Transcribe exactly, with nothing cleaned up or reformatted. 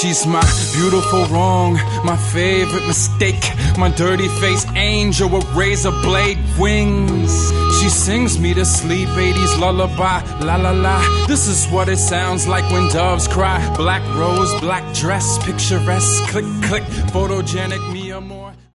She's my beautiful wrong, my favorite mistake, my dirty face angel with razor blade wings. She sings me to sleep, eighties lullaby, la la la. This is what it sounds like when doves cry. Black rose, black dress, picturesque, click click, photogenic, me amor.